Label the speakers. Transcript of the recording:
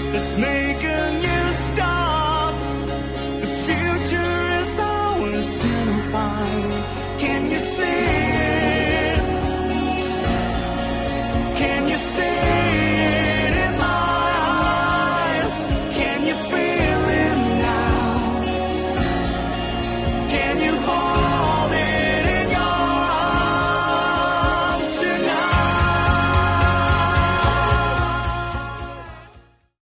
Speaker 1: Let's make a new start. The future is ours to find.